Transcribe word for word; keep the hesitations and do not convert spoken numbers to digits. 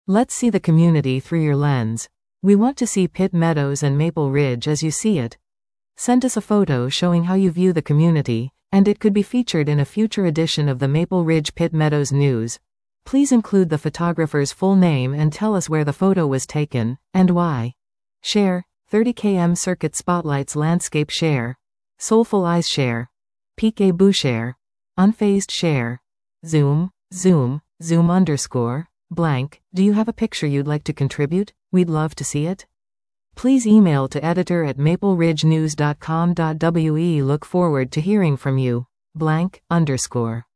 Let's see the community through your lens. We want to see Pitt Meadows and Maple Ridge as you see it. Send us a photo showing how you view the community, and it could be featured in a future edition of the Maple Ridge Pitt Meadows News. Please include the photographer's full name and tell us where the photo was taken, and why. Share, thirty kilometer Circuit Spotlights Landscape Share, Soulful Eyes Share, Peekaboo Share, Unfazed Share, Zoom, Zoom, Zoom underscore, blank. Do you have a picture you'd like to contribute? We'd love to see it. Please email to editor at maple ridge news dot com dot w e. Look forward to hearing from you. Blank, underscore.